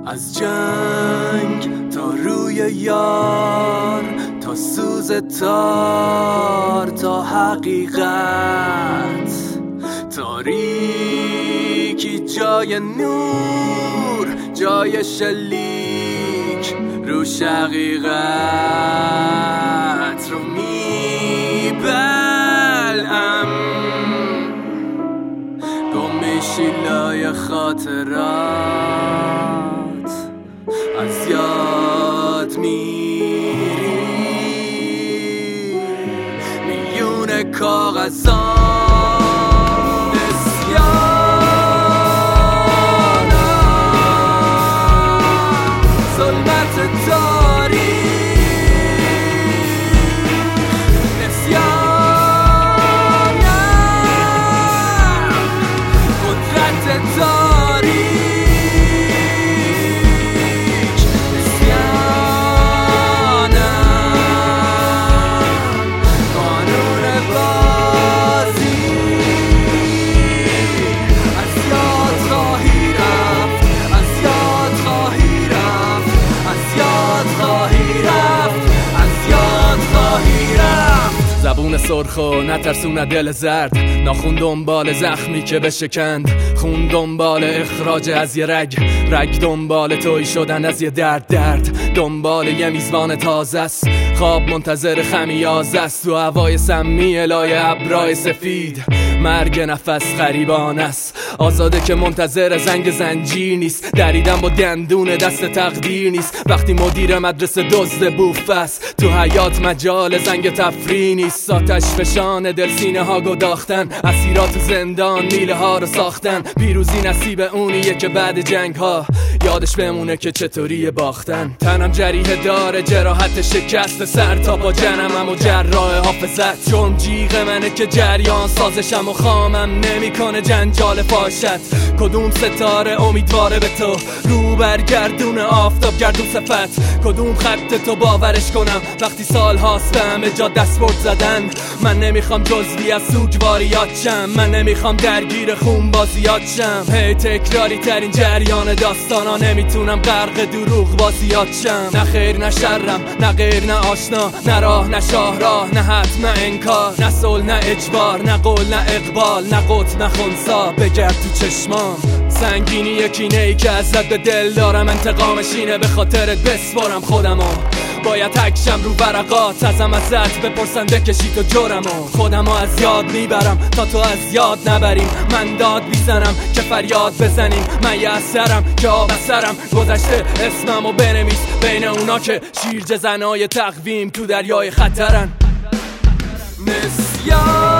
از جنگ تا روی یار، تا سوز تار، تا حقیقت. تاریکی جای نور، جای شلیک رو حقیقت رو میبلم. گم میشی لای خاطرات، از یاد میری میون کاغذان نسیانم. ظلمت تاریک نسیانم. قدرت تاریک نسیانم. قانون بازی از یاد خواهی رفت، از یاد خواهی رفت، از یاد خواهی رفت، از یاد خواهی رفت. زبون سرخ و نترسونه دل زرد، ناخون دنبال زخمی که بشکند، خون دنبال اخراج از یه رگ دنبال توی شدن از یه درد دنبال یه میزبان تازه است. خواب منتظر خمیازه است تو هوای سمی لای ابرای سفید. مرگ نفس غریبانه است، آزاده که منتظر زنگ زنجیر نیست. دریدن با دندون دست تقدیر نیست. وقتی مدیر مدرسه دزد بوف است، تو حیات مجال زنگ تفریح نیست. آتش فشان دل سینه ها گداختن، اسیرات زندان میله ها رو ساختن. پیروزی نصیب اونیه که بعد جنگ ها یادش بمونه که چطوری باختن. تنم جریحه داره، جراحت شکست سر تا با جنمم و جراح حافظت. جرم جیغ منه که جریان سازشم و خامم نمیکنه جنجال پاشت. کدوم ستاره امیدواره به تو رو برگردون آفتاب گردون صفت؟ کدوم خط تو باورش کنم وقتی سال هاست به همه جا دستبرد زدن؟ من نمیخوام جزوی از سوگواریات شم، من نمیخوام درگیر خون بازیات شم. هی تکراری ترین جریان داستانا، نمیتونم غرق دروغ بازیات شم. نه خیر نه شرم، نه غیر نه آشنا، نه راه نه شاهراه، نه حتم نه انکار، نه صلح نه اجبار، نه قول نه اقبال، نه قط نه خنثی. بگرد تو چشمام سنگینی یکینه ای که ازت به دل دارم. انتقامش اینه به خاطرت بسپارم خودمو. باید تکشم رو ورقات، ازم ازت بپرسن بکشی تو جرمو. خودمو از یاد میبرم تا تو از یاد نبریم. من داد میزنم که فریاد بزنیم. من یه اثرم که آب اثرم گذشته اسممو بنویس بین اونا که شیرجه زنای تقویم تو دریای خطرن. نسیان